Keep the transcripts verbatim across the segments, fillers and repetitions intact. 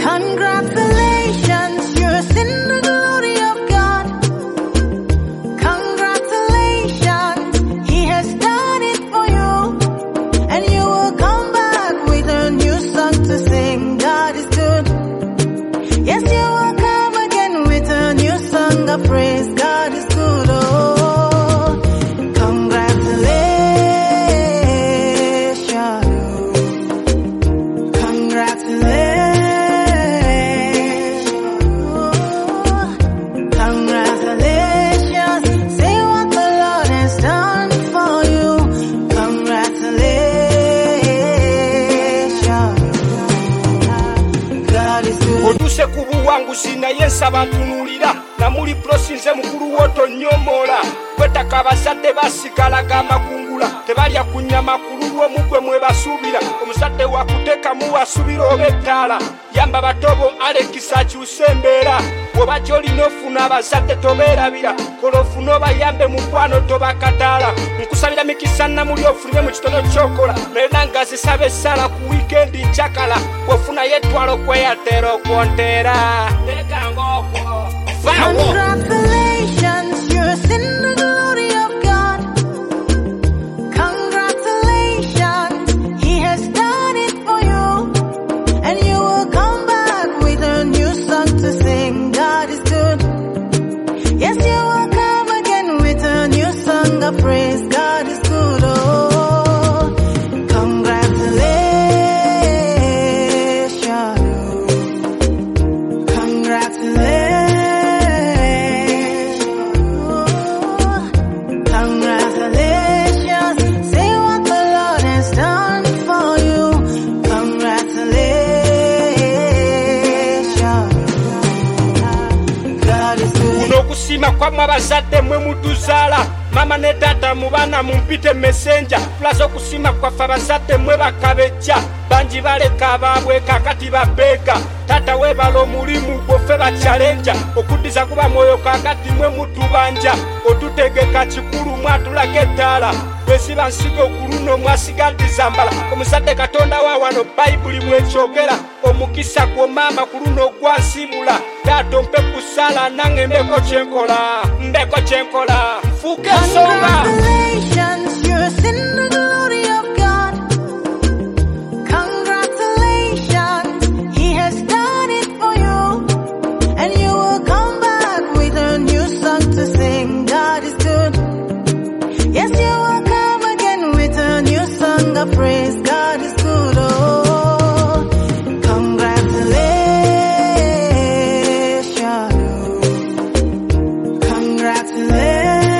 Congratulations, you're in the glory of God. Congratulations, He has done it for you. And you will come back with a new song to sing. God is good. Yes, you will come again with a new song of praise. God is good. Oh, congratulations. Congratulations. Congratulations. Say what the Lord has done for you. Congratulations. God is good. Oduse kubu wangu sina yensa bantunulira na muli prosinze mukuru woto nyomola kwetaka abazadde basigalaga amakungula tebalya kunyama kululwo mugwe mwe basubira omuzadde wakuteka muwasubira obettala yamba batobo alekisa kyusembera bwoba gy'olina ofuna abazadde tobeerabira kola ofuna obayambe mukwano tobakataala nkusabira mikisa namuli ofunire mu kitono kyokola naye nanga zisaba essala ku wiikendi njakala bwofuna yetwala okweyatera okwonteera tekangoko Congratulations, you're in the glory of God. Congratulations, He has done it for you. And you will come back with a new song to sing. God is good. Yes, you will come again with a new song of praise. God is good. Oh, congratulations. Congratulations. Congratulations. Say what the Lord has done for you. Congratulations. God is good. kuno kusima kwamwe abazadde mwe mutuzaala mama ne tata mubana mumpite messenger plaza okusima kwaffe abazadde mwe bakabejja bangi baleka abaabwe kakati babeega tata webala omulimu gwoffe bakyalenja okuddiza kuba mwoyo kakati mwe mutubanja otutegeka kikulu mwatulaga ettaala bwesiba nsigo okuluno mwasigaddiza mbala omuzadde katonda wa wano bayibuli bwekyogera omukisa gwo maama ku luno gwansimula taata ompe kusala nange mbeko kyenkola mbeko kyenkola nfuuka ensonga. Congratulations, you're in the glory of God. Congratulations, He has done it for you. And you will come back with a new song to sing. God is good. Yes, you will come again with a new song of praise. God is good. Oh, congratulations. Congratulations.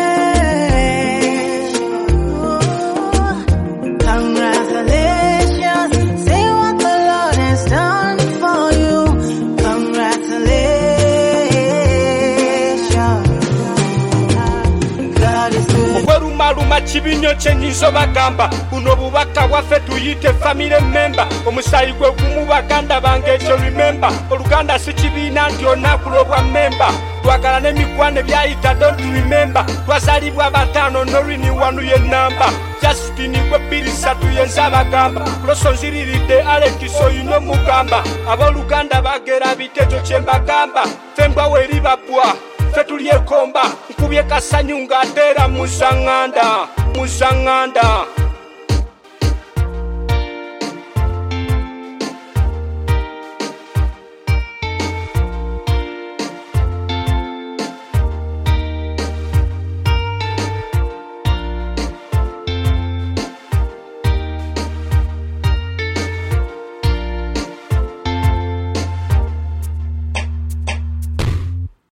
Congratulations. Say what the Lord has done for you. Congratulations. God is good. Okwerumaluma kibinyo kyenyinza bagamba buno bubaka bwaffe tuyite family member omusayi gwe gumu baganda bange ekyo remember oluganda si kibiina nti olunaku lw'obwa member twagala n'emikwano ebyayita don't remember twazalibwa bataano norini wanu ye namba Justin gwe bbiri ssatu yenza bagamba kuloso nziriridde alekiso yino mugamba abooluganda bagera biteekyo kye mbagamba ffe mbwa weribabwa ffe tulyekomba nkubye kasanyu ng'ateera musaŋŋanda musaŋŋanda